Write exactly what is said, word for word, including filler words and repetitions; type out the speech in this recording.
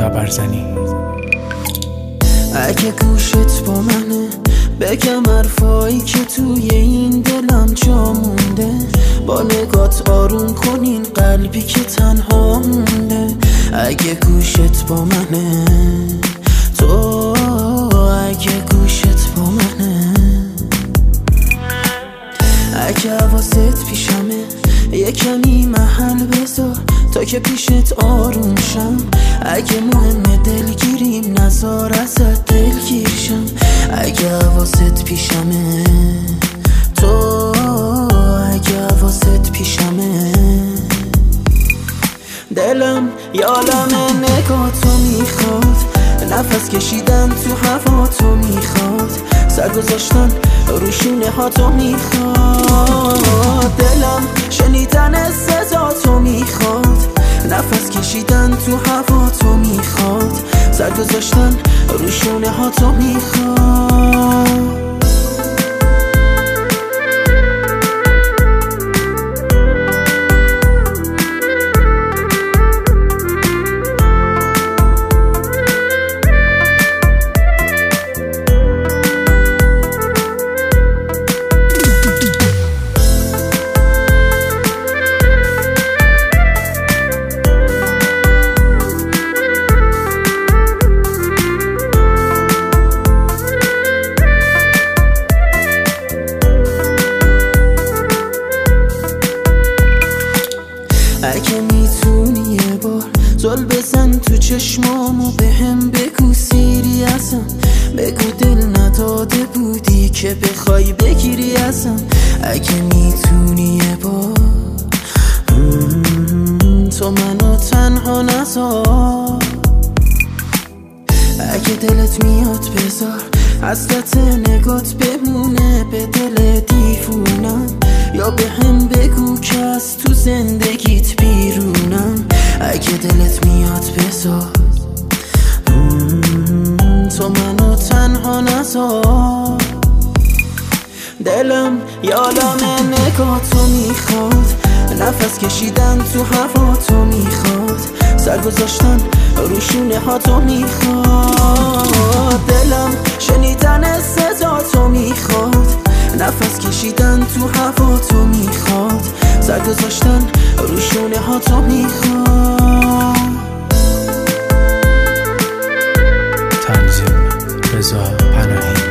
خبرزنی. اگه گوشت با منه بگم حرفایی که توی این دلم جا مونده، با نگات آروم کنین قلبی که تنها مونده. اگه گوشت با منه، تو اگه گوشت با منه، اگه حواست پیشمه یه کمی محل بذار تا که پیشت آروم شم. اگه مهمه دلگیریم نذار ازت دلگیر شم. اگه حواست پیشمه، تو اگه حواست پیشمه، دلم یادم نگاهتو میخواد، نفس کشیدن تو هوا تو میخواد، سر گذاشتن رو شونه ها تو میخواد. دلم شنیدن صدا تو میخواد، نفس کشیدن تو هوا تو میخواد، سر گذاشتن رو شونه ها تو میخواد. اگه میتونی یه بار زل بزن تو چشمامو بهم بگو سیری ازم، بگو دل نداده بودی که بخوای بگیری ازم. اگه میتونی یه بار تو منو تنها نذار، اگه دلت میاد بذار حسرت نگات بمونه به دل دیوونم، یا به هم بگو که از تو زندگیت بیرونم. اگه دلت میاد بذار تو منو تنها نذار، دلم یادم نگاهتو میخواد، نفس کشیدن تو هوا تو میخواد، سر گذاشتن رو شونه ها تو میخواد. دلم شنیدن صدا تو میخواد، نفس کشیدن تو هوا تو میخواد، سر گذاشتن رو شونه ها تو میخواد. تنظیم رضا پناهی.